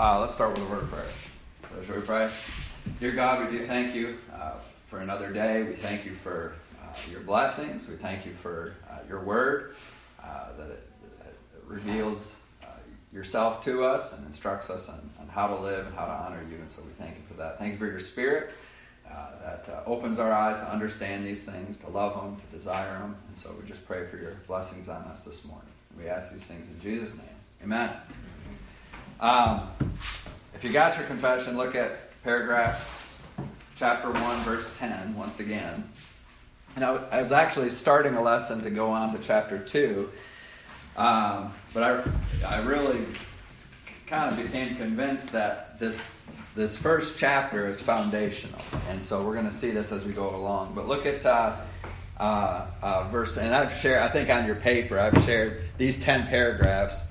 Let's start with a word of prayer. So shall we pray? Dear God, we do thank you for another day. We thank you for your blessings. We thank you for your word, that it reveals yourself to us and instructs us on how to live and how to honor you. And so we thank you for that. Thank you for your spirit that opens our eyes to understand these things, to love them, to desire them. And so we just pray for your blessings on us this morning. We ask these things in Jesus' name. Amen. If you got your confession, look at paragraph chapter 1, verse 10 once again. And I was actually starting a lesson to go on to chapter 2, but I really kind of became convinced that this first chapter is foundational. And so we're going to see this as we go along. But look at verse, and I've shared, I think on your paper, I've shared these 10 paragraphs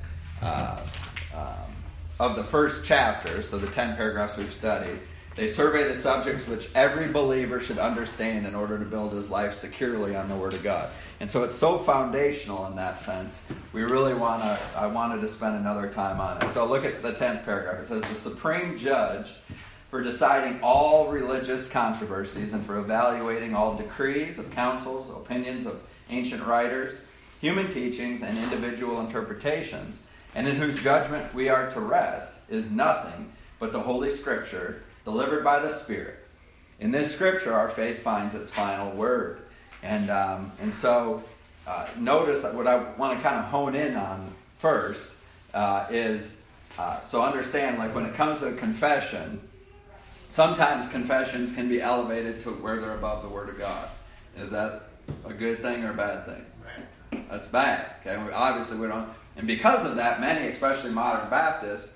of the first chapter, so the 10 paragraphs we've studied. They survey the subjects which every believer should understand in order to build his life securely on the Word of God. And so it's so foundational in that sense, I wanted to spend another time on it. So look at the 10th paragraph. It says, the supreme judge for deciding all religious controversies and for evaluating all decrees of councils, opinions of ancient writers, human teachings, and individual interpretations, and in whose judgment we are to rest, is nothing but the Holy Scripture delivered by the Spirit. In this Scripture, our faith finds its final word. And so notice what I want to kind of hone in on first is, so understand, like when it comes to confession, sometimes confessions can be elevated to where they're above the Word of God. Is that a good thing or a bad thing? Right. That's bad. Okay, obviously we don't. And because of that, many, especially modern Baptists,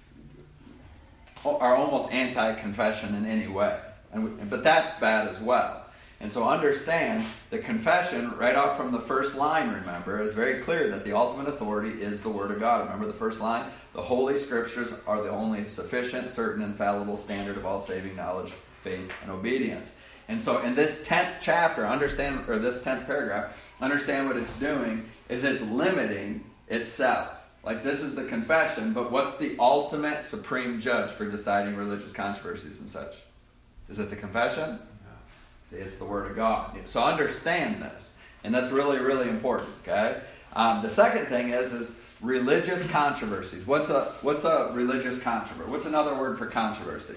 are almost anti-confession in any way. But that's bad as well. And so understand the confession, right off from the first line, remember, is very clear that the ultimate authority is the Word of God. Remember the first line? The Holy Scriptures are the only sufficient, certain, infallible standard of all saving knowledge, faith, and obedience. And so in this 10th chapter, this 10th paragraph, understand what it's doing is it's limiting itself. Like this is the confession, but what's the ultimate supreme judge for deciding religious controversies and such? Is it the confession? No. See, it's the Word of God. So understand this, and that's really, really important. Okay. The second thing is religious controversies. What's a religious controversy? What's another word for controversy?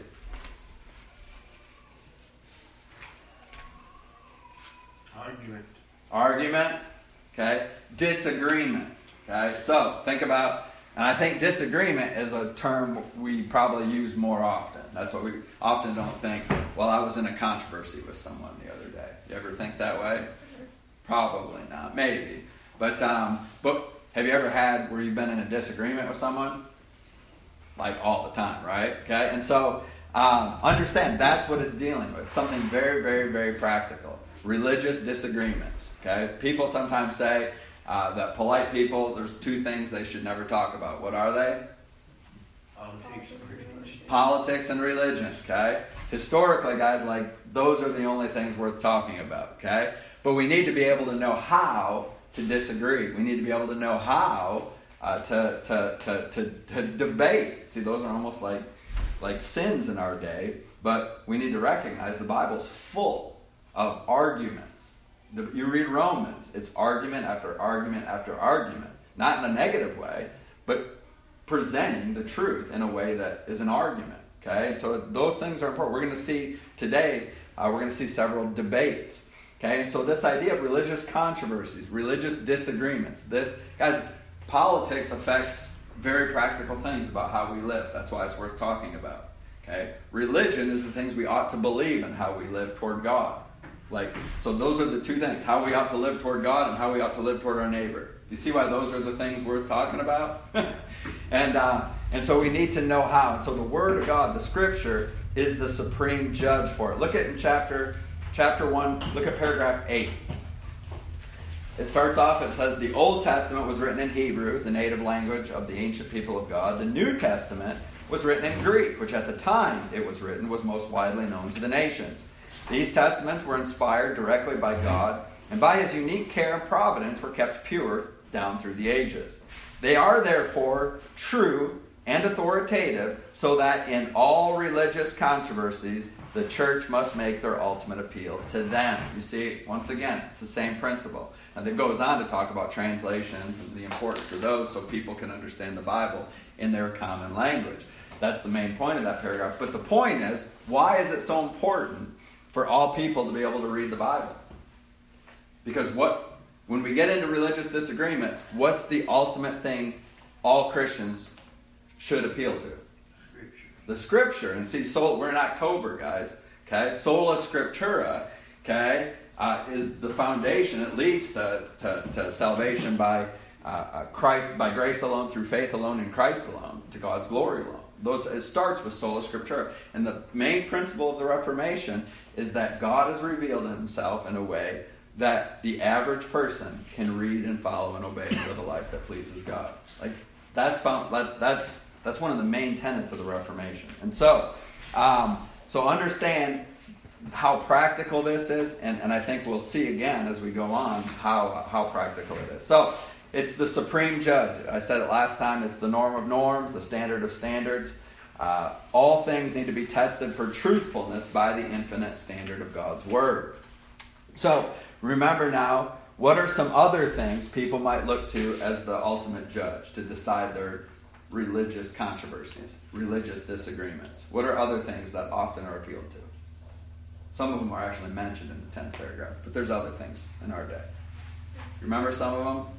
Argument. Okay. Disagreement. Okay, so think about, and I think disagreement is a term we probably use more often. That's what we often don't think, well, I was in a controversy with someone the other day. You ever think that way? Probably not, maybe. But have you ever had where you've been in a disagreement with someone? Like all the time, right? Okay, and so understand that's what it's dealing with. Something very, very, very practical. Religious disagreements. Okay, people sometimes say, that polite people, there's two things they should never talk about. What are they? Politics and religion, okay? Historically, guys, like, those are the only things worth talking about, okay? But we need to be able to know how to disagree. We need to be able to know how to debate. See, those are almost like sins in our day, but we need to recognize the Bible's full of arguments. You read Romans, it's argument after argument after argument. Not in a negative way, but presenting the truth in a way that is an argument. Okay, and so those things are important. We're going to see today, we're going to see several debates. Okay, and so this idea of religious controversies, religious disagreements, guys, politics affects very practical things about how we live. That's why it's worth talking about. Okay, religion is the things we ought to believe and how we live toward God. So those are the two things, how we ought to live toward God and how we ought to live toward our neighbor. Do you see why those are the things worth talking about? And so we need to know how. And so the Word of God, the Scripture, is the supreme judge for it. Look at in chapter 1, look at paragraph 8. It starts off, it says, the Old Testament was written in Hebrew, the native language of the ancient people of God. The New Testament was written in Greek, which at the time it was written was most widely known to the nations. These testaments were inspired directly by God, and by His unique care and providence were kept pure down through the ages. They are therefore true and authoritative, so that in all religious controversies, the church must make their ultimate appeal to them. You see, once again, it's the same principle. And it goes on to talk about translations and the importance of those so people can understand the Bible in their common language. That's the main point of that paragraph. But the point is, why is it so important for all people to be able to read the Bible? Because when we get into religious disagreements, what's the ultimate thing all Christians should appeal to? The Scripture. And see, we're in October, guys. Okay, sola scriptura. Okay, is the foundation. It leads to salvation by Christ, by grace alone, through faith alone, in Christ alone, to God's glory alone. It starts with sola scriptura. And the main principle of the Reformation is that God has revealed Himself in a way that the average person can read and follow and obey and live a life that pleases God. Like that's one of the main tenets of the Reformation. And so understand how practical this is, and I think we'll see again as we go on how practical it is. So it's the supreme judge. I said it last time. It's the norm of norms, the standard of standards. All things need to be tested for truthfulness by the infinite standard of God's Word. So remember now, what are some other things people might look to as the ultimate judge to decide their religious controversies, religious disagreements? What are other things that often are appealed to? Some of them are actually mentioned in the 10th paragraph, but there's other things in our day. You remember some of them?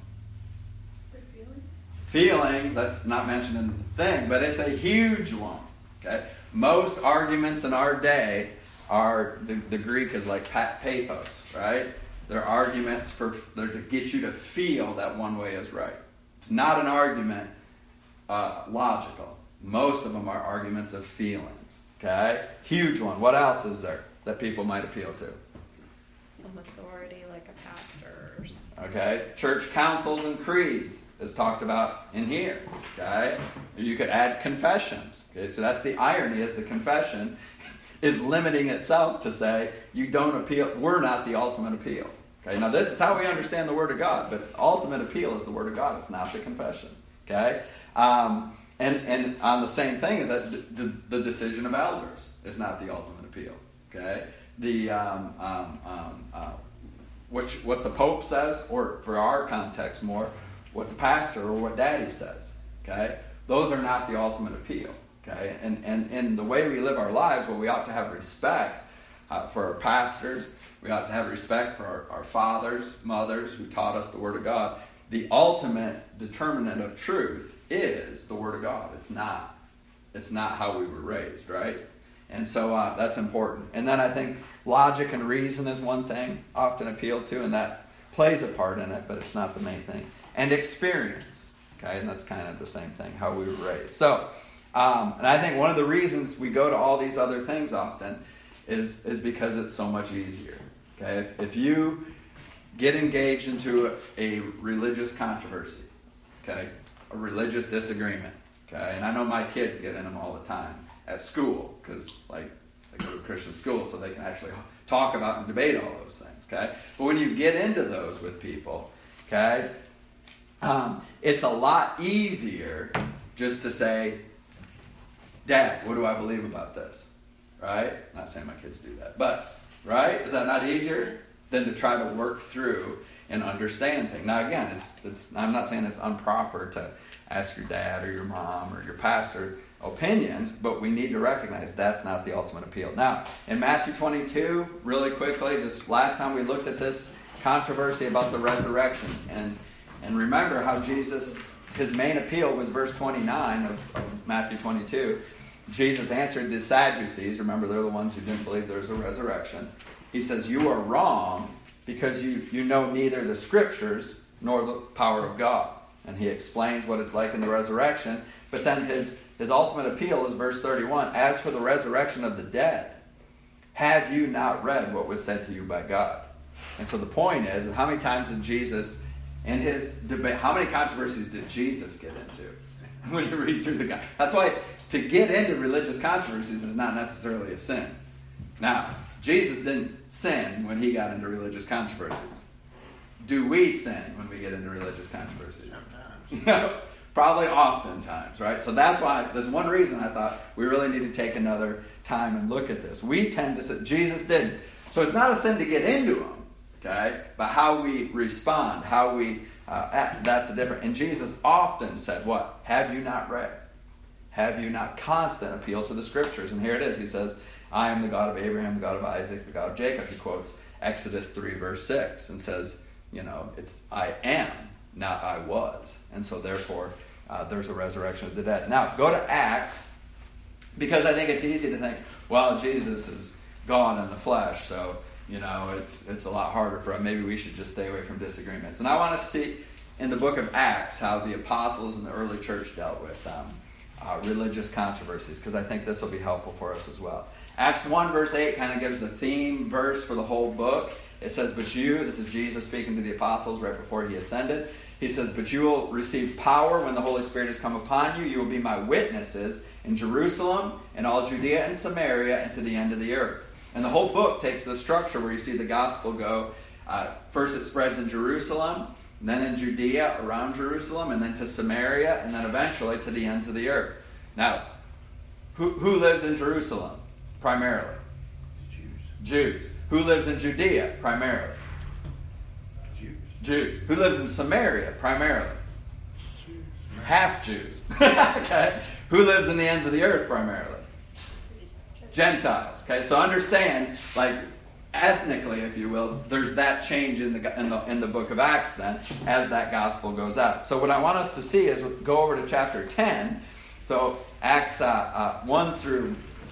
Feelings, that's not mentioned in the thing, but it's a huge one. Okay, most arguments in our day are, the Greek is like pathos, right? They're arguments they're to get you to feel that one way is right. It's not an argument logical. Most of them are arguments of feelings. Okay, huge one. What else is there that people might appeal to? Some authority, like a pastor or something. Okay, church councils and creeds is talked about in here. Okay, you could add confessions. Okay, so that's the irony, is the confession is limiting itself to say you don't appeal. We're not the ultimate appeal. Okay, now this is how we understand the Word of God, but ultimate appeal is the Word of God. It's not the confession. Okay, and on the same thing is that the decision of elders is not the ultimate appeal. Okay, what the Pope says, or for our context more, what the pastor or what Daddy says. Okay, those are not the ultimate appeal. Okay, and the way we live our lives, well, we ought to have respect for our pastors. We ought to have respect for our fathers, mothers who taught us the Word of God. The ultimate determinant of truth is the Word of God. It's not how we were raised, right? And so that's important. And then I think logic and reason is one thing often appealed to, and that plays a part in it, but it's not the main thing. And experience, okay, and that's kind of the same thing, how we were raised. So, and I think one of the reasons we go to all these other things often is because it's so much easier. Okay, if you get engaged into a religious controversy, okay, a religious disagreement, okay, and I know my kids get in them all the time at school because like they go to Christian school, so they can actually talk about and debate all those things. Okay, but when you get into those with people, okay, it's a lot easier just to say, Dad, what do I believe about this? Right? I'm not saying my kids do that, but right? Is that not easier than to try to work through and understand things? Now again, it's I'm not saying it's improper to ask your dad or your mom or your pastor opinions, but we need to recognize that's not the ultimate appeal. Now, in Matthew 22, really quickly, just last time we looked at this controversy about the resurrection, and remember how Jesus, his main appeal was verse 29 of Matthew 22. Jesus answered the Sadducees. Remember, they're the ones who didn't believe there's a resurrection. He says, you are wrong because you know neither the Scriptures nor the power of God. And he explains what it's like in the resurrection. But then his ultimate appeal is verse 31. As for the resurrection of the dead, have you not read what was said to you by God? And so the point is, how many times did Jesus, in his debate, how many controversies did Jesus get into? When you read through the God. That's why to get into religious controversies is not necessarily a sin. Now, Jesus didn't sin when he got into religious controversies. Do we sin when we get into religious controversies? Sometimes. Probably oftentimes, right? So that's why, there's one reason I thought we really need to take another time and look at this. We tend to say, Jesus didn't. So it's not a sin to get into them, okay? But how we respond, how we act, that's a different. And Jesus often said, what? Have you not read? Have you not constant appeal to the Scriptures? And here it is. He says, I am the God of Abraham, the God of Isaac, the God of Jacob. He quotes Exodus 3, verse 6, and says, it's I am, not I was. And so therefore, there's a resurrection of the dead. Now, go to Acts, because I think it's easy to think, well, Jesus is God in the flesh, so, it's a lot harder for him. Maybe we should just stay away from disagreements. And I want to see in the book of Acts how the apostles in the early church dealt with religious controversies, because I think this will be helpful for us as well. Acts 1 verse 8 kind of gives the theme verse for the whole book. It says, but you, this is Jesus speaking to the apostles right before he ascended. He says, but you will receive power when the Holy Spirit has come upon you. You will be my witnesses in Jerusalem and all Judea and Samaria and to the end of the earth. And the whole book takes the structure where you see the gospel go. First it spreads in Jerusalem, then in Judea, around Jerusalem, and then to Samaria, and then eventually to the ends of the earth. Now, who lives in Jerusalem primarily? Jews. Who lives in Judea primarily? Jews. Who lives in Samaria primarily? Jews. Half Jews. Okay. Who lives in the ends of the earth primarily? Gentiles. Okay. So understand, ethnically, if you will, there's that change in the book of Acts then as that gospel goes out. So what I want us to see is go over to chapter 10. So Acts 1 through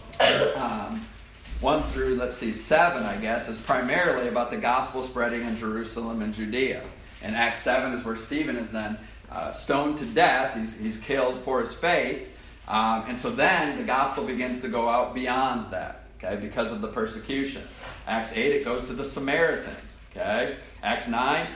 7, I guess, is primarily about the gospel spreading in Jerusalem and Judea. And Acts 7 is where Stephen is then stoned to death. He's killed for his faith. And so then the gospel begins to go out beyond that, okay, because of the persecution. Acts 8, it goes to the Samaritans, okay. Acts 9,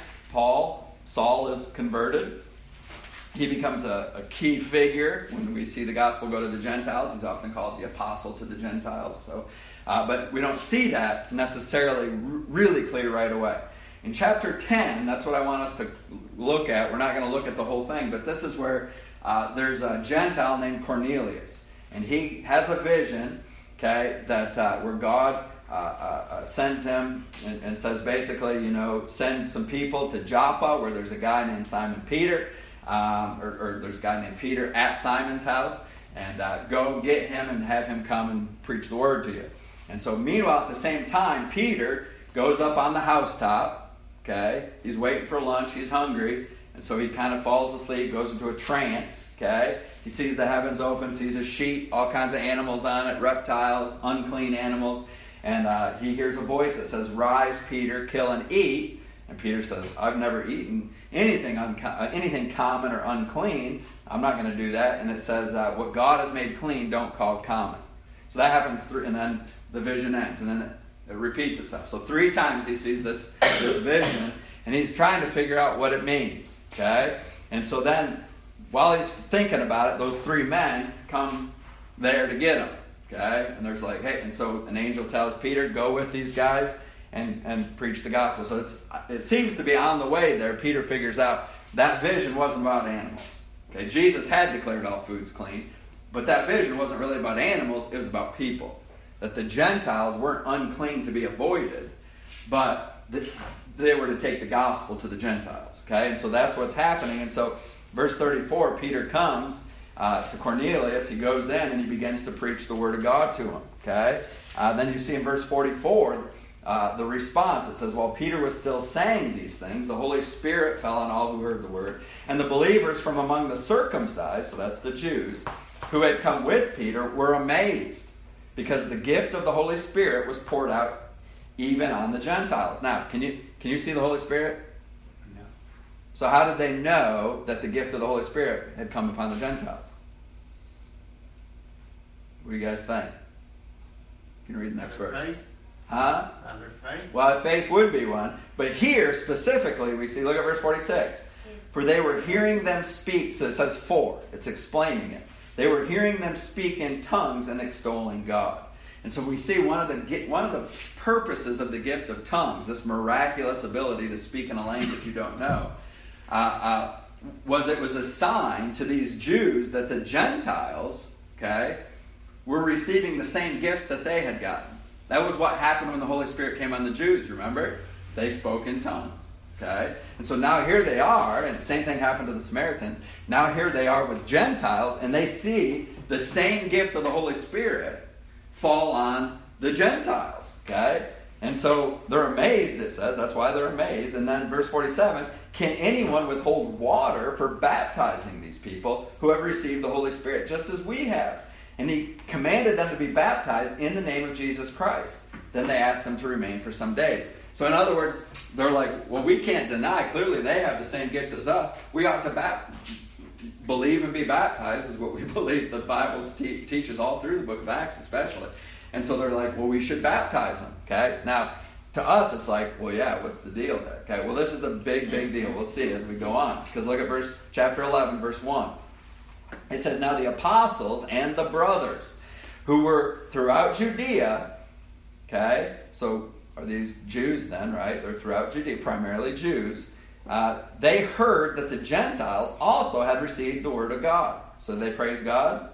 Saul is converted. He becomes a key figure when we see the gospel go to the Gentiles. He's often called the apostle to the Gentiles. So, but we don't see that necessarily really clear right away. In chapter 10, that's what I want us to look at. We're not going to look at the whole thing, but this is where there's a Gentile named Cornelius. And he has a vision, okay, that where God sends him and says basically, send some people to Joppa where there's a guy named Simon Peter. Or there's a guy named Peter at Simon's house, and go get him and have him come and preach the word to you. And so meanwhile, at the same time, Peter goes up on the housetop, okay? He's waiting for lunch, he's hungry, and so he kind of falls asleep, goes into a trance, okay? He sees the heavens open, sees a sheet, all kinds of animals on it, reptiles, unclean animals, and he hears a voice that says, rise, Peter, kill and eat. And Peter says, I've never eaten anything common or unclean. I'm not going to do that. And it says, what God has made clean, don't call common. So that happens, and then the vision ends, and then it repeats itself. So 3 times he sees this vision, and he's trying to figure out what it means. Okay? And so then, while he's thinking about it, those 3 men come there to get him. Okay? And there's hey, and so an angel tells Peter, go with these guys and preach the gospel. So it seems to be on the way there. Peter figures out that vision wasn't about animals. Okay, Jesus had declared all foods clean, but that vision wasn't really about animals, it was about people. That the Gentiles weren't unclean to be avoided, but they were to take the gospel to the Gentiles. Okay, and so that's what's happening. And so verse 34, Peter comes to Cornelius, he goes in and he begins to preach the word of God to him. Okay, then you see in verse 44, the response. It says, while Peter was still saying these things, the Holy Spirit fell on all who heard the word. And the believers from among the circumcised, so that's the Jews, who had come with Peter, were amazed, because the gift of the Holy Spirit was poured out even on the Gentiles. Now, can you see the Holy Spirit? No. So how did they know that the gift of the Holy Spirit had come upon the Gentiles? What do you guys think? You can read the next verse. Faith. Huh? Under faith. Well, faith would be one. But here, specifically, we see, look at verse 46. For they were hearing them speak. So it says for. It's explaining it. They were hearing them speak in tongues and extolling God. And so we see one of the purposes of the gift of tongues, this miraculous ability to speak in a language you don't know, was it was a sign to these Jews that the Gentiles, okay, were receiving the same gift that they had gotten. That was what happened when the Holy Spirit came on the Jews, remember? They spoke in tongues, okay? And so now here they are, and the same thing happened to the Samaritans. Now here they are with Gentiles, and they see the same gift of the Holy Spirit fall on the Gentiles, okay? And so they're amazed, it says. That's why they're amazed. And then verse 47, can anyone withhold water for baptizing these people who have received the Holy Spirit, just as we have? And he commanded them to be baptized in the name of Jesus Christ. Then they asked him to remain for some days. So in other words, they're like, well, we can't deny. Clearly they have the same gift as us. We ought to believe and be baptized is what we believe the Bible teaches all through the book of Acts especially. And so they're like, well, we should baptize them. Okay? Now, to us, it's like, well, yeah, what's the deal there? Okay, well, this is a big, big deal. We'll see as we go on. Because look at chapter 11, verse 1. It says, now the apostles and the brothers who were throughout Judea, okay, so are these Jews then, right? They're throughout Judea, primarily Jews. They heard that the Gentiles also had received the word of God. So they praise God.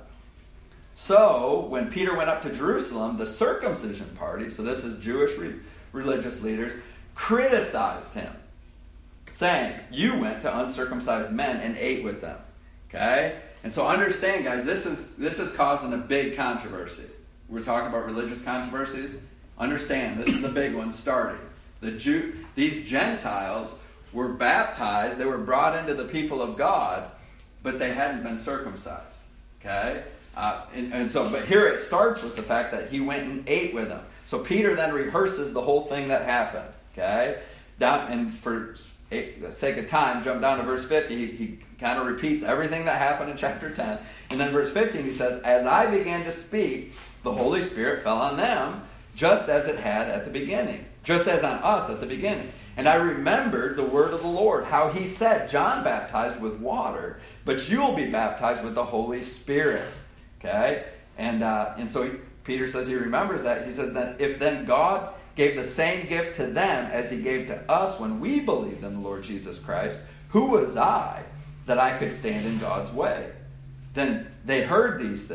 So when Peter went up to Jerusalem, the circumcision party, so this is Jewish religious leaders, criticized him, saying, you went to uncircumcised men and ate with them. Okay? And so understand, guys, this is causing a big controversy. We're talking about religious controversies. Understand, this is a big one starting. These Gentiles were baptized, they were brought into the people of God, but they hadn't been circumcised. Okay? But here it starts with the fact that he went and ate with them. So Peter then rehearses the whole thing that happened. Okay? And for the sake of time, jump down to verse 50. He kind of repeats everything that happened in chapter 10. And then verse 15 he says, as I began to speak, the Holy Spirit fell on them, just as it had at the beginning. Just as on us at the beginning. And I remembered the word of the Lord, how he said, John baptized with water, but you will be baptized with the Holy Spirit. Okay? And so Peter says he remembers that. He says that if then God gave the same gift to them as he gave to us when we believed in the Lord Jesus Christ, who was I that I could stand in God's way? When they heard these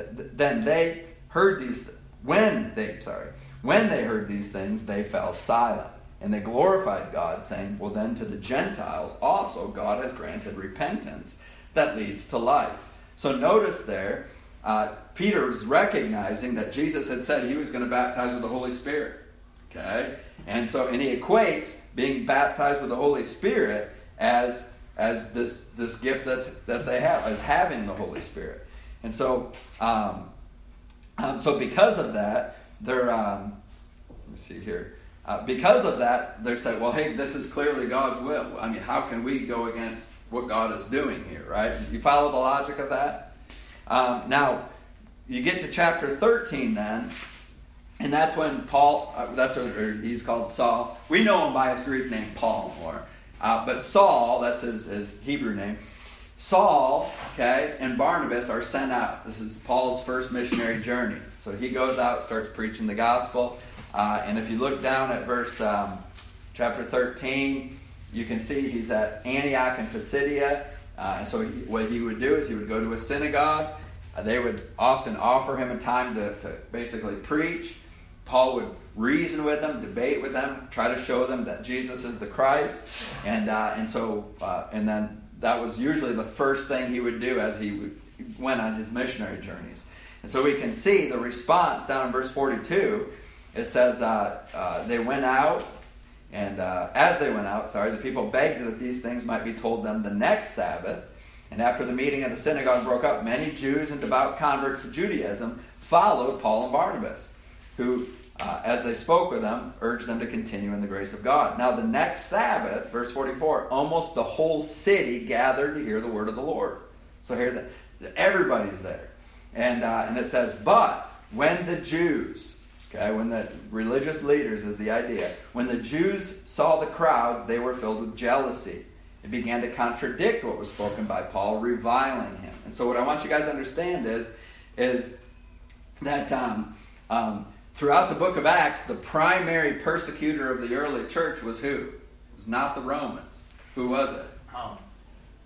things, they fell silent. And they glorified God, saying, well then to the Gentiles also God has granted repentance that leads to life. So notice there, Peter was recognizing that Jesus had said he was going to baptize with the Holy Spirit. Okay? And he equates being baptized with the Holy Spirit as this gift that they have, as having the Holy Spirit. And so because of that, they're let me see here. Because of that, they're saying, well, hey, this is clearly God's will. I mean, how can we go against what God is doing here, right? You follow the logic of that? Now, you get to chapter 13 then, and that's when Paul, he's called Saul. We know him by his Greek name, Paul, more. But Saul, that's his Hebrew name. Saul, okay, and Barnabas are sent out. This is Paul's first missionary journey. So he goes out, starts preaching the gospel. And if you look down at chapter 13, you can see he's at Antioch in Pisidia. And so what he would do is he would go to a synagogue. They would often offer him a time to basically preach. Paul would reason with them, debate with them, try to show them that Jesus is the Christ. And then that was usually the first thing he would do as he went on his missionary journeys. And so we can see the response down in verse 42. It says, they went out, and as they went out, the people begged that these things might be told them the next Sabbath. And after the meeting of the synagogue broke up, many Jews and devout converts to Judaism followed Paul and Barnabas, who, as they spoke with them, urged them to continue in the grace of God. Now the next Sabbath, verse 44, almost the whole city gathered to hear the word of the Lord. So here, everybody's there. And it says, but when the Jews... Okay, when the religious leaders is the idea. When the Jews saw the crowds, they were filled with jealousy. It began to contradict what was spoken by Paul, reviling him. And so what I want you guys to understand is that throughout the book of Acts, the primary persecutor of the early church was who? It was not the Romans. Who was it?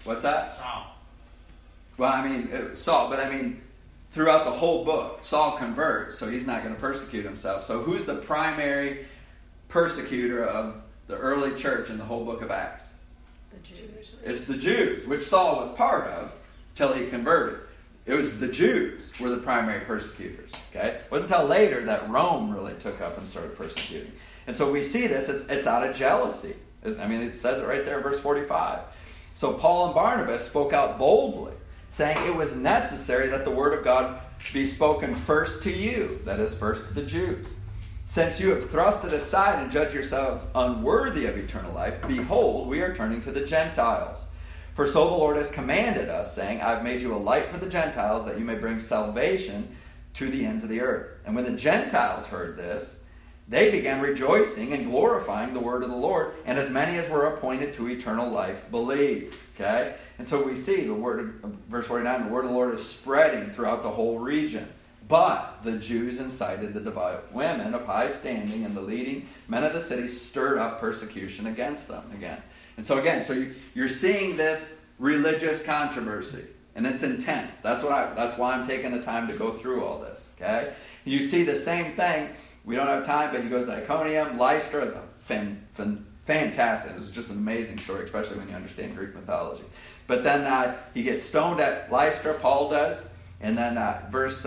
What's that? Saul. Well, I mean, Saul, but I mean, throughout the whole book, Saul converts, so he's not going to persecute himself. So who's the primary persecutor of the early church in the whole book of Acts? The Jews. It's the Jews, which Saul was part of till he converted. It was the Jews were the primary persecutors. Okay, it wasn't until later that Rome really took up and started persecuting. And so we see this, it's out of jealousy. I mean, it says it right there in verse 45. So Paul and Barnabas spoke out boldly, saying it was necessary that the word of God be spoken first to you, that is, first to the Jews. Since you have thrust it aside and judged yourselves unworthy of eternal life, behold, we are turning to the Gentiles. For so the Lord has commanded us, saying, I have made you a light for the Gentiles, that you may bring salvation to the ends of the earth. And when the Gentiles heard this, they began rejoicing and glorifying the word of the Lord, and as many as were appointed to eternal life believed. Okay? And so we see the word, verse 49, the word of the Lord is spreading throughout the whole region. But the Jews incited the devout women of high standing, and the leading men of the city stirred up persecution against them again. And so again, you're seeing this religious controversy, and it's intense. That's why I'm taking the time to go through all this. Okay? You see the same thing. We don't have time, but he goes to Iconium. Lystra is a fantastic. It's just an amazing story, especially when you understand Greek mythology. But then he gets stoned at Lystra, Paul does. And then verse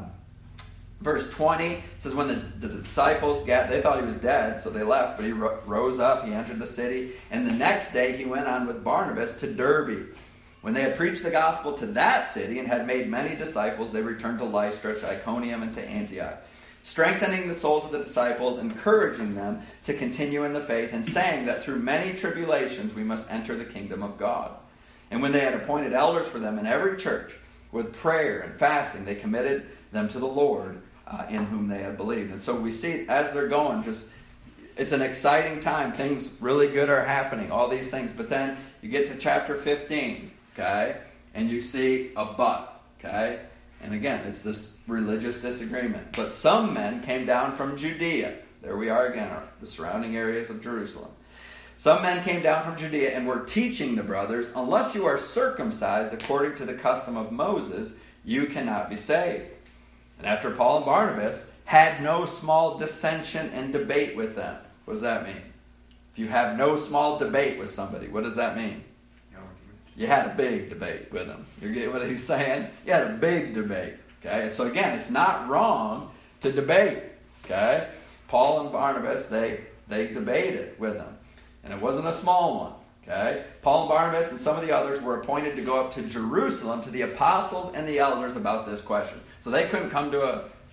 20 says, when the disciples they thought he was dead, so they left, but he rose up, he entered the city. And the next day he went on with Barnabas to Derbe. When they had preached the gospel to that city and had made many disciples, they returned to Lystra, to Iconium, and to Antioch, strengthening the souls of the disciples, encouraging them to continue in the faith, and saying that through many tribulations we must enter the kingdom of God. And when they had appointed elders for them in every church, with prayer and fasting, they committed them to the Lord in whom they had believed. And so we see as they're going, it's an exciting time. Things really good are happening, all these things. But then you get to chapter 15, okay, and you see a but, okay? And again, it's this religious disagreement. But some men came down from Judea. There we are again, the surrounding areas of Jerusalem. Some men came down from Judea and were teaching the brothers, unless you are circumcised according to the custom of Moses, you cannot be saved. And after Paul and Barnabas had no small dissension and debate with them. What does that mean? If you have no small debate with somebody, what does that mean? You had a big debate with them. You get what he's saying? You had a big debate. Okay? So again, it's not wrong to debate. Okay? Paul and Barnabas, they debated with them. And it wasn't a small one. Okay? Paul and Barnabas and some of the others were appointed to go up to Jerusalem to the apostles and the elders about this question. So they couldn't come to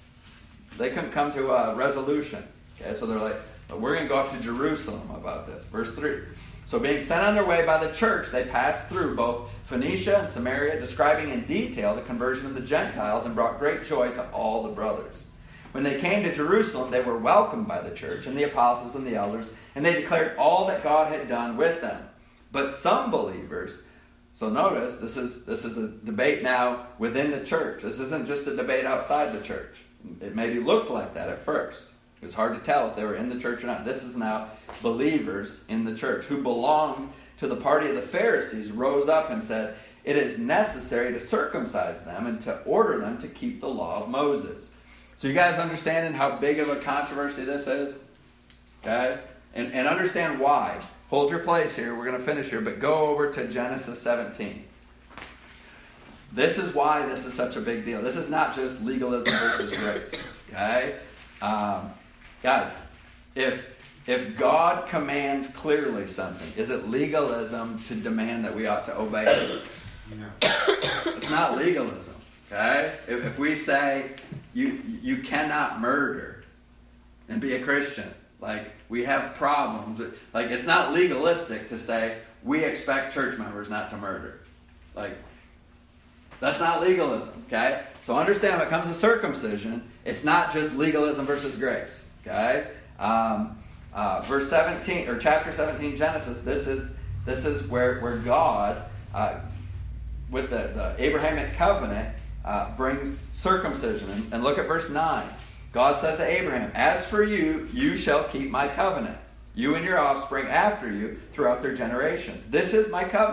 a resolution. Okay? So they're like, we're going to go up to Jerusalem about this. Verse 3. So being sent on their way by the church, they passed through both Phoenicia and Samaria, describing in detail the conversion of the Gentiles, and brought great joy to all the brothers. When they came to Jerusalem, they were welcomed by the church and the apostles and the elders, and they declared all that God had done with them. But some believers, so notice, this is a debate now within the church. This isn't just a debate outside the church. It maybe looked like that at first. It was hard to tell if they were in the church or not. This is now believers in the church who belonged to the party of the Pharisees rose up and said, it is necessary to circumcise them and to order them to keep the law of Moses. So you guys understanding how big of a controversy this is? Okay? And understand why. Hold your place here. We're going to finish here. But go over to Genesis 17. This is why this is such a big deal. This is not just legalism versus grace. Okay? Guys, if God commands clearly something, is it legalism to demand that we ought to obey it? No. It's not legalism. Okay? If we say you cannot murder and be a Christian, like we have problems. Like it's not legalistic to say we expect church members not to murder. Like that's not legalism. Okay? So understand when it comes to circumcision, it's not just legalism versus grace. Okay? Verse 17 or chapter 17 Genesis. This is where God with the Abrahamic covenant brings circumcision. And look at verse 9. God says to Abraham, as for you, you shall keep my covenant, you and your offspring after you throughout their generations. This is my covenant,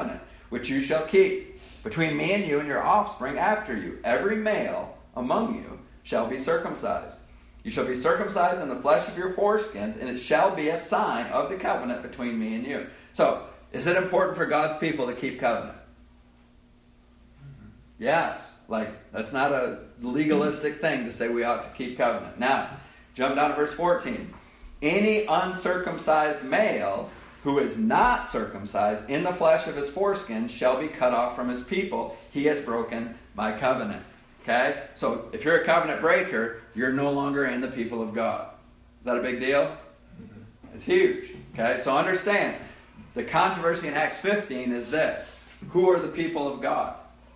which you shall keep. Between me and you and your offspring after you, every male among you shall be circumcised. You shall be circumcised in the flesh of your foreskins, and it shall be a sign of the covenant between me and you. So, is it important for God's people to keep covenant? Yes. That's not a legalistic thing to say we ought to keep covenant. Now, jump down to verse 14. Any uncircumcised male who is not circumcised in the flesh of his foreskin shall be cut off from his people. He has broken my covenant. Okay? So, if you're a covenant breaker, you're no longer in the people of God. Is that a big deal? It's huge. Okay? So understand, the controversy in Acts 15 is this. Who are the people of God?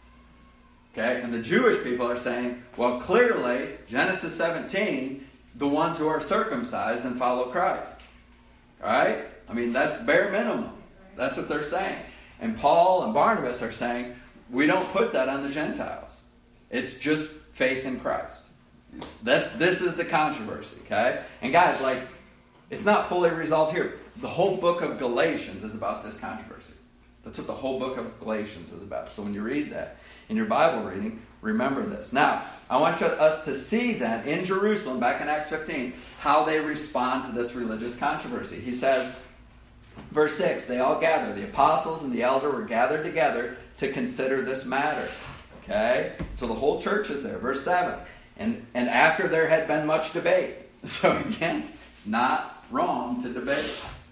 Okay? And the Jewish people are saying, well, clearly, Genesis 17, the ones who are circumcised and follow Christ. Alright? I mean, that's bare minimum. That's what they're saying. And Paul and Barnabas are saying, we don't put that on the Gentiles. It's just faith in Christ. This is the controversy, okay? And guys, it's not fully resolved here. The whole book of Galatians is about this controversy. That's what the whole book of Galatians is about. So when you read that in your Bible reading, remember this. Now, I want us to see then in Jerusalem, back in Acts 15, how they respond to this religious controversy. He says, verse 6, they all gathered. The apostles and the elder were gathered together to consider this matter. Okay? So the whole church is there. Verse 7. And after there had been much debate. So again, it's not wrong to debate.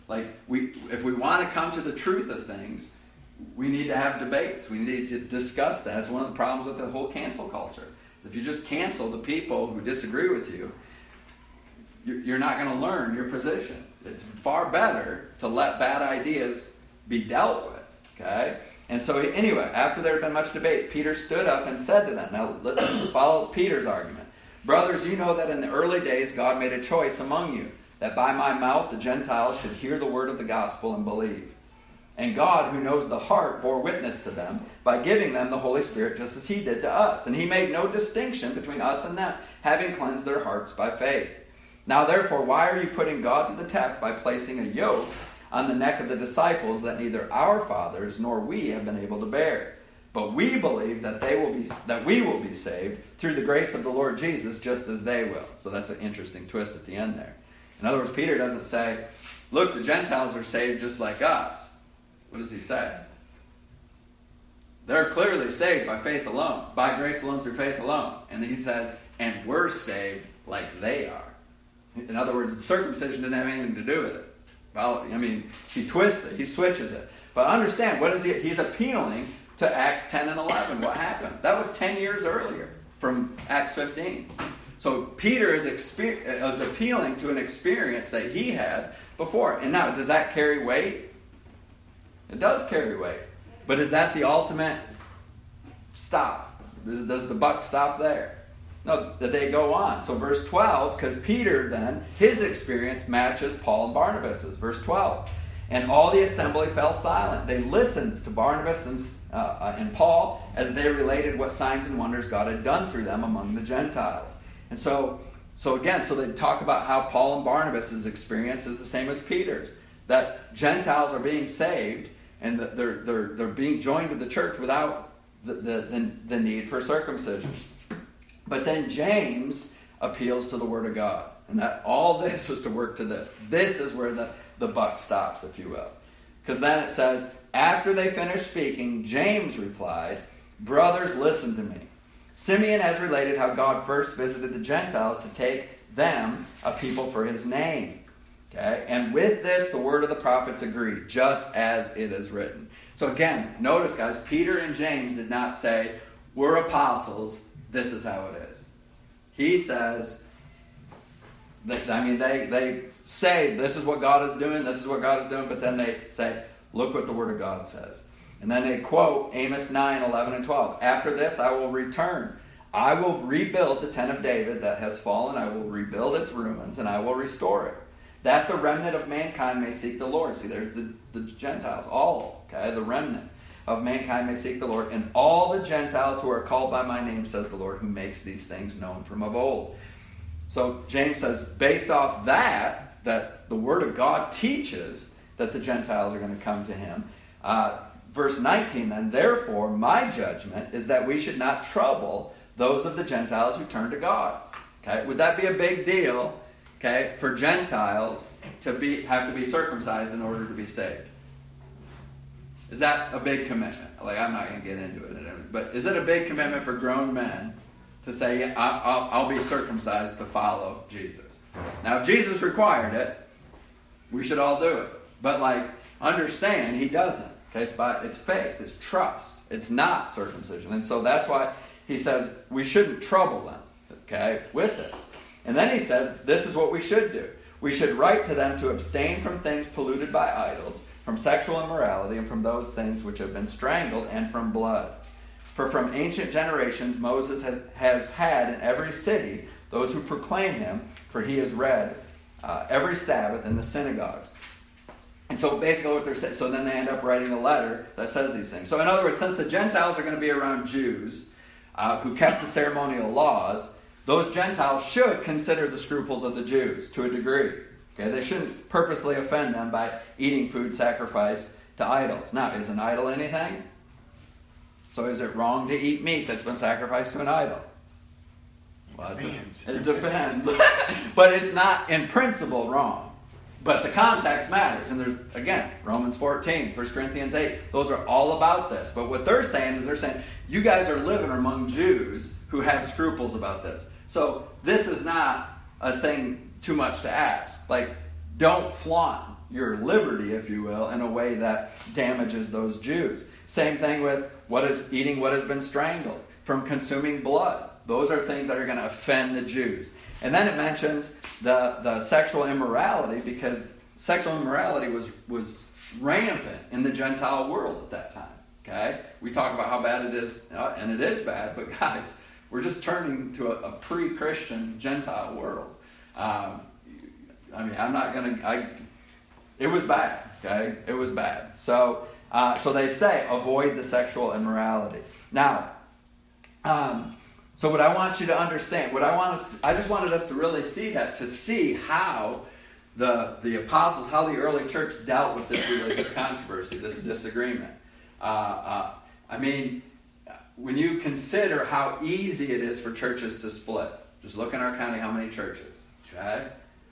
If we want to come to the truth of things, we need to have debates. We need to discuss that. It's one of the problems with the whole cancel culture. If you just cancel the people who disagree with you, you're not going to learn your position. It's far better to let bad ideas be dealt with. Okay? And so anyway, after there had been much debate, Peter stood up and said to them, now let's follow Peter's argument. Brothers, you know that in the early days God made a choice among you, that by my mouth the Gentiles should hear the word of the gospel and believe. And God, who knows the heart, bore witness to them by giving them the Holy Spirit just as he did to us. And he made no distinction between us and them, having cleansed their hearts by faith. Now therefore, why are you putting God to the test by placing a yoke on the neck of the disciples that neither our fathers nor we have been able to bear? But we believe that we will be saved through the grace of the Lord Jesus, just as they will. So that's an interesting twist at the end there. In other words, Peter doesn't say, look, the Gentiles are saved just like us. What does he say? They're clearly saved by faith alone, by grace alone, through faith alone. And he says, and we're saved like they are. In other words, the circumcision didn't have anything to do with it. Well, he twists it, he switches it. But understand, what is he? He's appealing to Acts 10 and 11. What happened? That was 10 years earlier from Acts 15. So Peter is appealing to an experience that he had before. And now, does that carry weight? It does carry weight. But is that the ultimate stop? Does the buck stop there? No, that they go on. So verse 12, because Peter then, his experience matches Paul and Barnabas's. Verse 12. And all the assembly fell silent. They listened to Barnabas and Paul as they related what signs and wonders God had done through them among the Gentiles. And so they talk about how Paul and Barnabas' experience is the same as Peter's. That Gentiles are being saved and that they're being joined to the church without the need for circumcision. But then James appeals to the Word of God. And that all this was to work to this. This is where the buck stops, if you will. Because then it says, after they finished speaking, James replied, brothers, listen to me. Simeon has related how God first visited the Gentiles to take them a people for his name. Okay? And with this, the word of the prophets agreed, just as it is written. So again, notice, guys, Peter and James did not say, we're apostles, this is how it is. He says, they say, this is what God is doing, but then they say, look what the Word of God says. And then they quote Amos 9, 11, and 12. After this I will return. I will rebuild the tent of David that has fallen. I will rebuild its ruins, and I will restore it, that the remnant of mankind may seek the Lord. See, there's the Gentiles, all, okay, the remnant of mankind may seek the Lord, and all the Gentiles who are called by my name, says the Lord, who makes these things known from of old. So James says, based off that the Word of God teaches that the Gentiles are going to come to him, verse 19 then, therefore my judgment is that we should not trouble those of the Gentiles who turn to God. Okay? Would that be a big deal, okay, for Gentiles to have to be circumcised in order to be saved? Is that a big commitment? Like, I'm not going to get into it, but is it a big commitment for grown men to say, yeah, I'll be circumcised to follow Jesus? Now, if Jesus required it, we should all do it. But, like, understand, he doesn't. Okay? It's faith. It's trust. It's not circumcision. And so that's why he says we shouldn't trouble them, okay, with this. And then he says this is what we should do. We should write to them to abstain from things polluted by idols, from sexual immorality, and from those things which have been strangled, and from blood. For from ancient generations Moses has had in every city those who proclaim him, for he is read every Sabbath in the synagogues. And so basically what they're saying, so then they end up writing a letter that says these things. So in other words, since the Gentiles are going to be around Jews who kept the ceremonial laws, those Gentiles should consider the scruples of the Jews to a degree. Okay? They shouldn't purposely offend them by eating food sacrificed to idols. Now, is an idol anything? So is it wrong to eat meat that's been sacrificed to an idol? Well, it depends. But it's not in principle wrong. But the context matters. And there's, again, Romans 14, 1 Corinthians 8. Those are all about this. But what they're saying is you guys are living among Jews who have scruples about this. So this is not a thing too much to ask. Like, don't flaunt your liberty, if you will, in a way that damages those Jews. Same thing with eating what has been strangled, from consuming blood. Those are things that are going to offend the Jews. And then it mentions the sexual immorality, because sexual immorality was rampant in the Gentile world at that time. Okay? We talk about how bad it is, and it is bad, but guys, we're just turning to a pre-Christian Gentile world. It was bad, okay? It was bad. So they say, avoid the sexual immorality. Now, so what I want you to understand, I just wanted us to really see that, to see how the apostles, how the early church dealt with this religious controversy, this disagreement. When you consider how easy it is for churches to split, just look in our county how many churches, okay?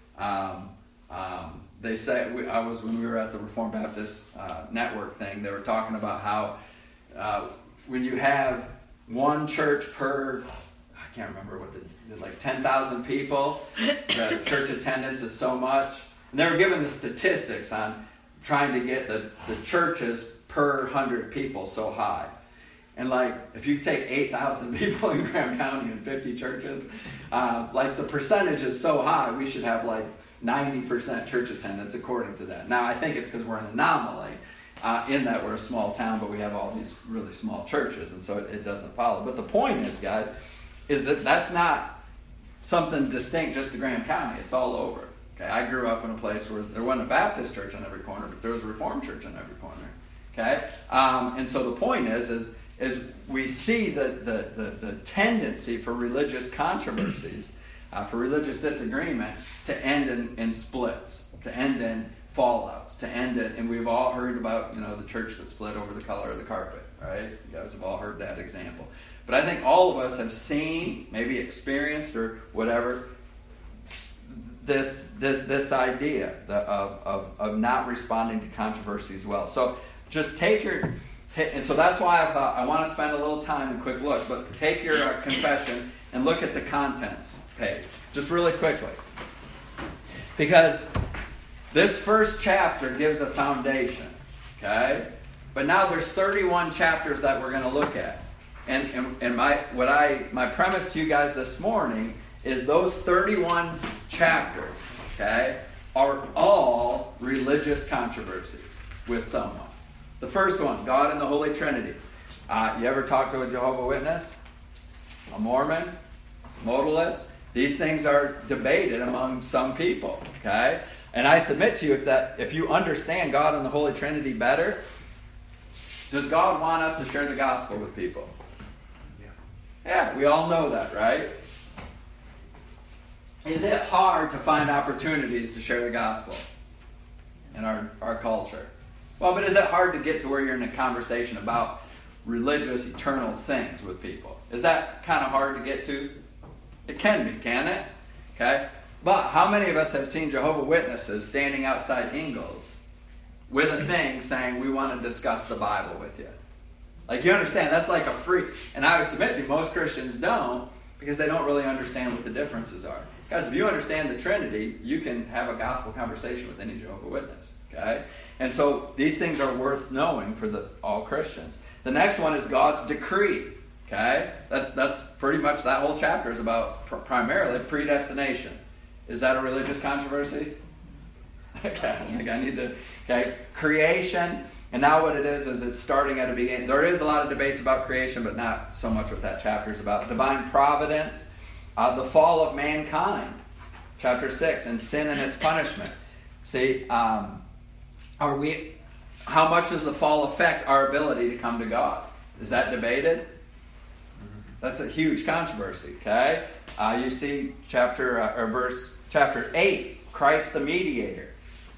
They say, when we were at the Reformed Baptist Network thing, they were talking about how when you have one church per, I can't remember what like 10,000 people, the church attendance is so much. And they were given the statistics on trying to get the churches per 100 people so high. And like, if you take 8,000 people in Graham County and 50 churches, the percentage is so high, we should have like 90% church attendance according to that. Now, I think it's because we're an anomaly in that we're a small town, but we have all these really small churches, and so it doesn't follow. But the point is, guys, is that that's not something distinct just to Graham County. It's all over. Okay, I grew up in a place where there wasn't a Baptist church on every corner, but there was a Reformed church on every corner. Okay, and so the point is we see the tendency for religious controversies, for religious disagreements, to end in splits, to end in fallouts, to end in, and we've all heard about the church that split over the color of the carpet, right? You guys have all heard that example. But I think all of us have seen, maybe experienced or whatever, this idea of not responding to controversy as well. So just and so that's why I thought I want to spend a little time and quick look, but take your confession and look at the contents page, just really quickly. Because this first chapter gives a foundation, okay? But now there's 31 chapters that we're going to look at. And my premise to you guys this morning is those 31 chapters, okay, are all religious controversies with someone. The first one, God and the Holy Trinity. You ever talk to a Jehovah's Witness? A Mormon? Modalist? These things are debated among some people, okay? And I submit to you if you understand God and the Holy Trinity better, does God want us to share the gospel with people? Yeah, we all know that, right? Is it hard to find opportunities to share the gospel in our culture? Well, but is it hard to get to where you're in a conversation about religious, eternal things with people? Is that kind of hard to get to? It can be, can it? Okay? But how many of us have seen Jehovah's Witnesses standing outside Ingalls with a thing saying, we want to discuss the Bible with you? Like, you understand, that's like a free... And I would submit to you, most Christians don't, because they don't really understand what the differences are. Guys, if you understand the Trinity, you can have a gospel conversation with any Jehovah's Witness. Okay? And so these things are worth knowing for all Christians. The next one is God's decree. Okay? That's pretty much, that whole chapter is about primarily predestination. Is that a religious controversy? Okay, I think I need to... Okay, creation, and now what it is it's starting at a beginning. There is a lot of debates about creation, but not so much what that chapter is about. Divine providence, the fall of mankind, chapter 6, and sin and its punishment. See, how much does the fall affect our ability to come to God? Is that debated? That's a huge controversy, okay? You see chapter 8, Christ the mediator.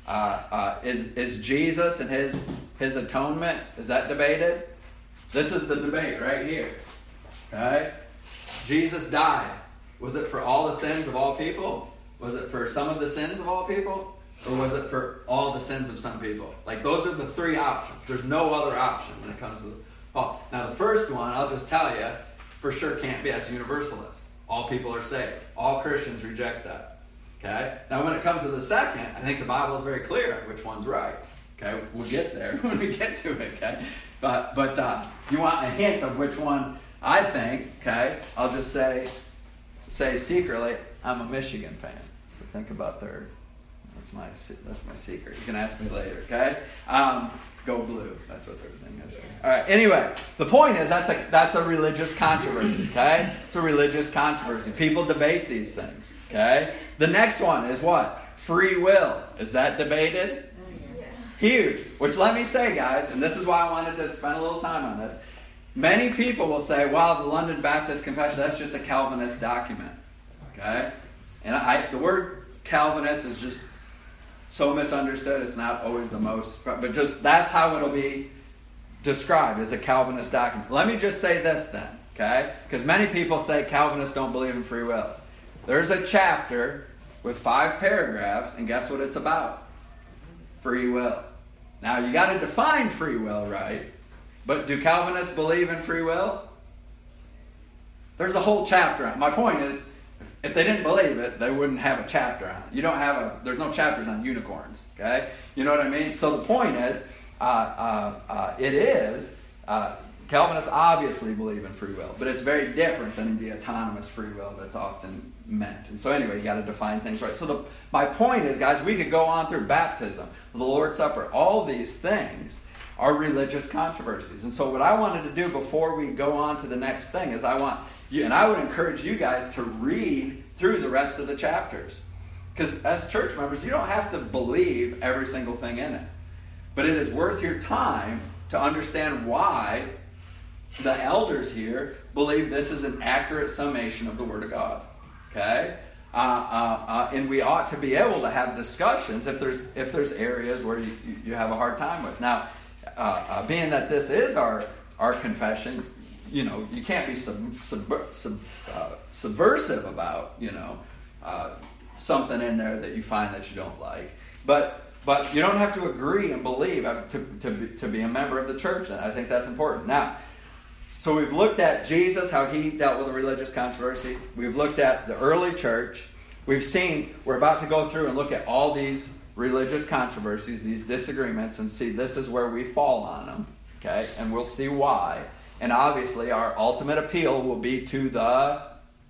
Is Jesus and his atonement, is that debated? This is the debate right here. Okay? Jesus died. Was it for all the sins of all people? Was it for some of the sins of all people? Or was it for all the sins of some people? Like, those are the three options. There's no other option when it comes to Paul. Now, the first one, I'll just tell you, for sure can't be. That's universalist. All people are saved. All Christians reject that. Okay? Now, when it comes to the second, I think the Bible is very clear on which one's right. Okay? We'll get there when we get to it. Okay? But if you want a hint of which one I think, okay, I'll just say secretly, I'm a Michigan fan. So think about third. That's my secret. You can ask me later. Okay? Go blue. That's what their thing is. All right. Anyway, the point is that's a religious controversy. Okay? It's a religious controversy. People debate these things. Okay? The next one is what? Free will. Is that debated? Yeah. Huge. Which, let me say, guys, and this is why I wanted to spend a little time on this. Many people will say, wow, the London Baptist Confession, that's just a Calvinist document. Okay? And the word Calvinist is just so misunderstood. It's not always the most, but just that's how it'll be described, as a Calvinist document. Let me just say this then, okay? Because many people say Calvinists don't believe in free will. There's a chapter with 5 paragraphs, and guess what it's about? Free will. Now, you got to define free will, right? But do Calvinists believe in free will? There's a whole chapter on it. My point is, if they didn't believe it, they wouldn't have a chapter on it. There's no chapters on unicorns, okay? You know what I mean? So the point is, Calvinists obviously believe in free will, but it's very different than the autonomous free will that's often meant. And so anyway, you got to define things right. So my point is, guys, we could go on through baptism, the Lord's Supper, all these things are religious controversies. And so what I wanted to do before we go on to the next thing is I would encourage you guys to read through the rest of the chapters. Because as church members, you don't have to believe every single thing in it. But it is worth your time to understand why the elders here believe this is an accurate summation of the Word of God. Okay? And we ought to be able to have discussions if there's areas where you have a hard time with. Now, being that this is our confession, you can't be subversive about, something in there that you find that you don't like. But you don't have to agree and believe to be a member of the church. And I think that's important. Now, so we've looked at Jesus, how he dealt with a religious controversy. We've looked at the early church. We're about to go through and look at all these religious controversies, these disagreements, and see this is where we fall on them. Okay? And we'll see why. And obviously our ultimate appeal will be to the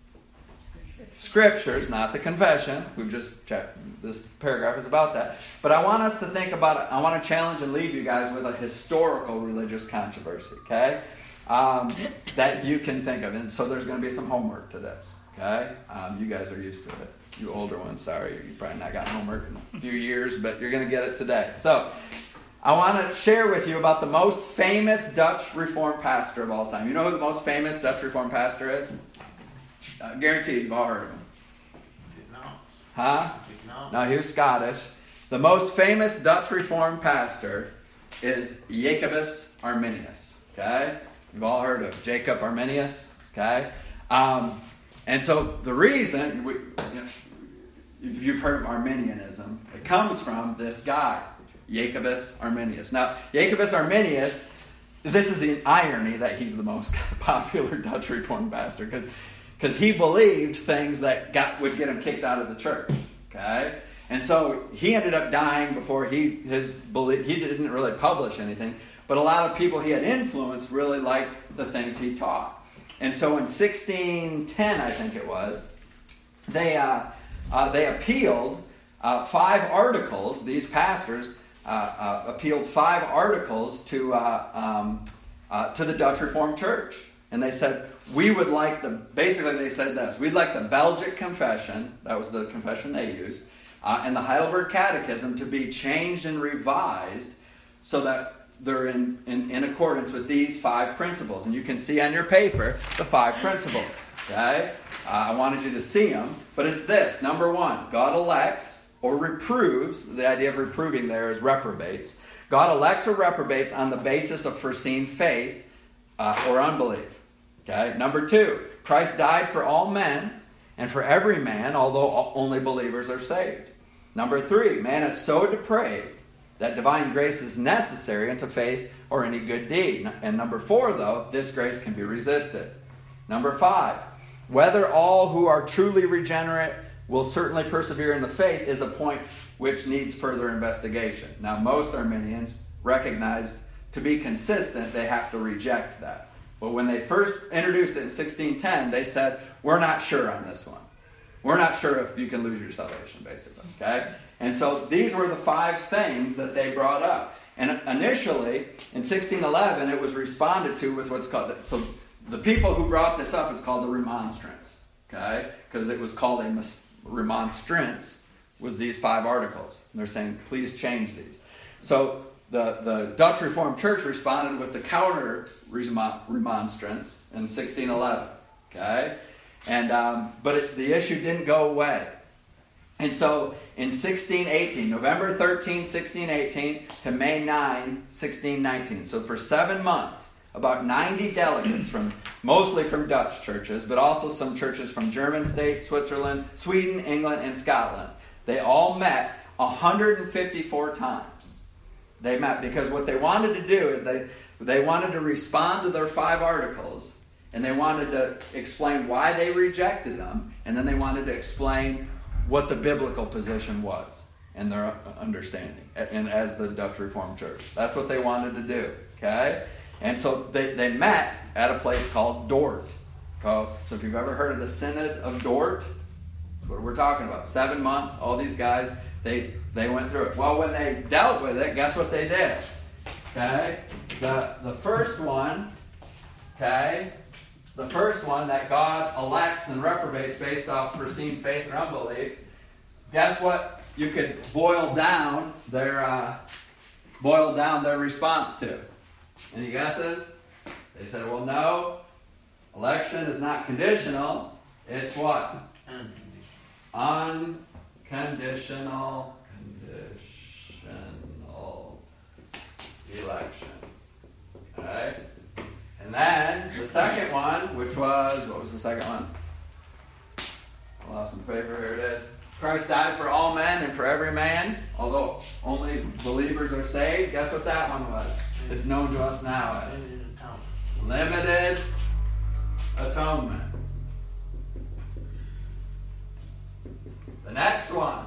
Scriptures, not the confession. We've just checked. This paragraph is about that. But I want us to think about it. I want to challenge and leave you guys with a historical religious controversy. Okay? That you can think of. And so there's going to be some homework to this. Okay? You guys are used to it. You older ones, sorry. You've probably not gotten homework in a few years, but you're going to get it today. So, I want to share with you about the most famous Dutch Reformed pastor of all time. You know who the most famous Dutch Reformed pastor is? Guaranteed you've all heard of him. Huh? No, he was Scottish. The most famous Dutch Reformed pastor is Jacobus Arminius. Okay? You've all heard of Jacob Arminius. Okay? And so the reason, if you've heard of Arminianism, it comes from this guy, Jacobus Arminius. Now, Jacobus Arminius, this is the irony that he's the most popular Dutch Reformed pastor, because he believed things that would get him kicked out of the church. Okay? And so he ended up dying before he didn't really publish anything, but a lot of people he had influenced really liked the things he taught. And so in 1610, I think it was, they appealed 5 articles. These pastors appealed 5 articles to the Dutch Reformed Church, and they said, we would like basically they said this: we'd like the Belgic Confession, that was the confession they used, and the Heidelberg Catechism to be changed and revised so that they're in accordance with these 5 principles. And you can see on your paper the 5 principles. Okay? I wanted you to see them. But it's this. Number 1, God elects or reproves. The idea of reproving there is reprobates. God elects or reprobates on the basis of foreseen faith or unbelief. Okay? Number 2, Christ died for all men and for every man, although only believers are saved. Number 3, man is so depraved that divine grace is necessary unto faith or any good deed. And number 4, though, this grace can be resisted. Number 5, whether all who are truly regenerate will certainly persevere in the faith is a point which needs further investigation. Now, most Arminians recognized to be consistent, they have to reject that. But when they first introduced it in 1610, they said, we're not sure on this one. We're not sure if you can lose your salvation, basically. Okay? And so these were the 5 things that they brought up. And initially, in 1611, it was responded to with what's called... So the people who brought this up, it's called the Remonstrance. Okay? Because it was called a remonstrance, was these 5 articles. And they're saying, please change these. So the Dutch Reformed Church responded with the counter remonstrance in 1611. Okay? And but the issue didn't go away. And so in 1618, November 13, 1618 to May 9, 1619, so for 7 months, about 90 delegates mostly from Dutch churches, but also some churches from German states, Switzerland, Sweden, England, and Scotland. They all met 154 times. They met because what they wanted to do is they wanted to respond to their 5 articles, and they wanted to explain why they rejected them, and then they wanted to explain what the biblical position was and their understanding, and as the Dutch Reformed Church. That's what they wanted to do. Okay? And so they met at a place called Dort. So if you've ever heard of the Synod of Dort, that's what we're talking about. 7 months, all these guys, they went through it. Well, when they dealt with it, guess what they did? Okay? The first one, okay, the first one that God elects and reprobates based off foreseen faith or unbelief, guess what you could boil down their response to? Any guesses? They said, well, no, election is not conditional. It's what? Unconditional election. Okay? And then the second one, which was, what was the second one? I lost my paper, here it is. Christ died for all men and for every man, although only believers are saved. Guess what that one was? It's known to us now as limited atonement. The next one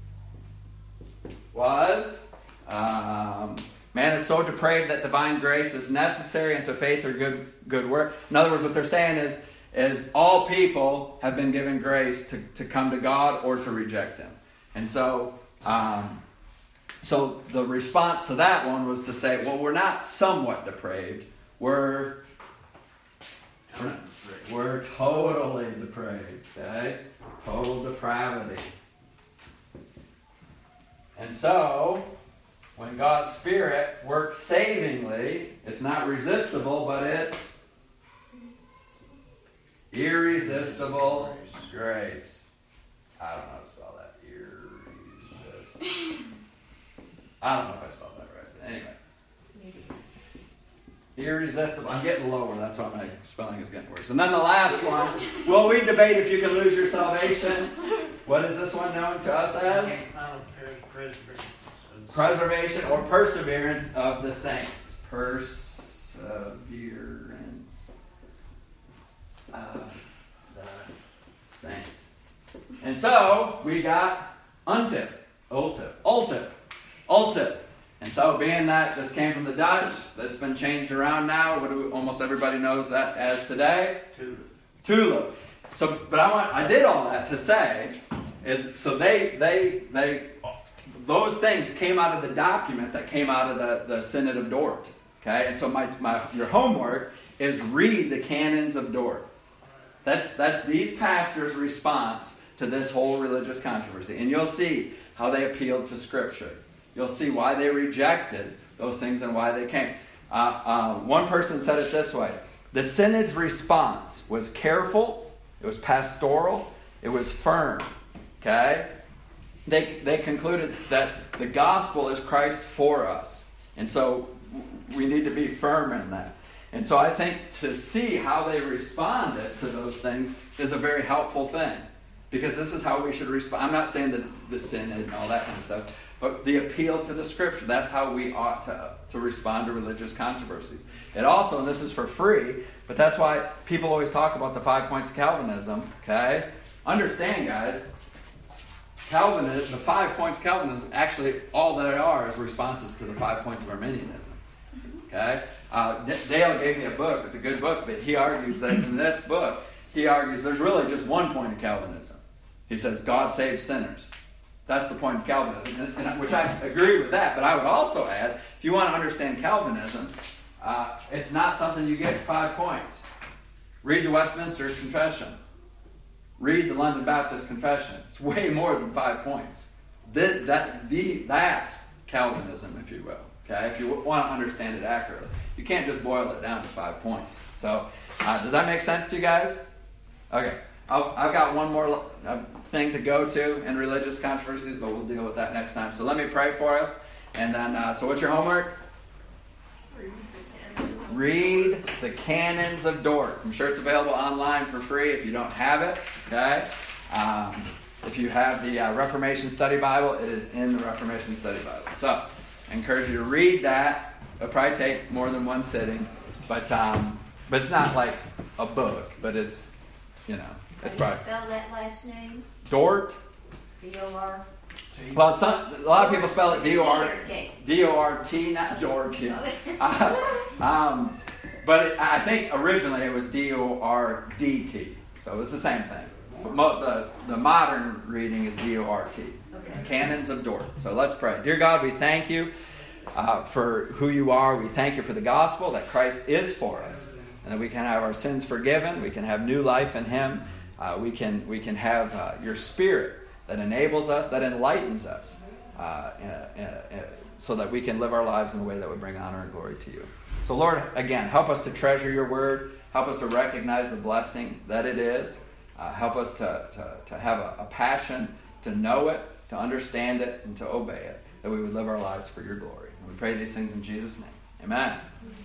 was man is so depraved that divine grace is necessary unto faith or good work. In other words, what they're saying is all people have been given grace to come to God or to reject Him. And so the response to that one was to say, well, we're not somewhat depraved. We're totally depraved. Okay? Total depravity. And so, when God's Spirit works savingly, it's not resistible, but it's irresistible grace. I don't know how to spell that. I don't know if I spelled that right. Anyway. Irresistible. I'm getting lower. That's why my spelling is getting worse. And then the last one. Well, we debate if you can lose your salvation. What is this one known to us as? Preservation or perseverance of the saints. Perseverance of the saints. And so, we got untip, ultip. And so, being that this came from the Dutch, that's been changed around now, almost everybody knows that as today? Tulip. So, but I did all that to say, is so those things came out of the document that came out of the Synod of Dort. Okay, and so your homework is read the Canons of Dort. That's these pastors' response to this whole religious controversy, and you'll see how they appealed to Scripture. You'll see why they rejected those things and why they came. One person said it this way: the Synod's response was careful, it was pastoral, it was firm. Okay? They concluded that the gospel is Christ for us. And so we need to be firm in that. And so I think to see how they responded to those things is a very helpful thing. Because this is how we should respond. I'm not saying that the Synod and all that kind of stuff, but the appeal to the Scripture. That's how we ought to respond to religious controversies. It also, and this is for free, but that's why people always talk about the 5 points of Calvinism. Okay? Understand, guys, Calvinism, the 5 points of Calvinism, actually all that are is responses to the 5 points of Arminianism. Okay? Dale gave me a book. It's a good book, but he argues that in this book, he argues there's really just one point of Calvinism. He says God saves sinners. That's the point of Calvinism, which I agree with that. But I would also add, if you want to understand Calvinism, it's not something you get 5 points. Read the Westminster Confession. Read the London Baptist Confession. It's way more than 5 points. That's Calvinism, if you will. Okay, if you want to understand it accurately, you can't just boil it down to 5 points. So, does that make sense to you guys? Okay, I've got one more thing to go to in religious controversies, but we'll deal with that next time. So let me pray for us, and then. So what's your homework? Read the Canons of Dort. I'm sure it's available online for free if you don't have it. Okay. If you have the Reformation Study Bible, it is in the Reformation Study Bible. So I encourage you to read that. It'll probably take more than one sitting, but it's not like a book, but it's, it's probably. Spell that last name? Dort. D-O-R. Well, a lot of people spell it D-O-R-T, not Dort. But I think originally it was D-O-R-D-T, so it's the same thing. But the modern reading is D-O-R-T. Okay. Canons of Dort. So let's pray. Dear God, we thank you for who you are. We thank you for the gospel, that Christ is for us, and that we can have our sins forgiven. We can have new life in Him. We can have your Spirit that enables us, that enlightens us, so that we can live our lives in a way that would bring honor and glory to you. So Lord, again, help us to treasure your word. Help us to recognize the blessing that it is. Help us to have a passion to know it, to understand it, and to obey it, that we would live our lives for your glory. And we pray these things in Jesus' name. Amen.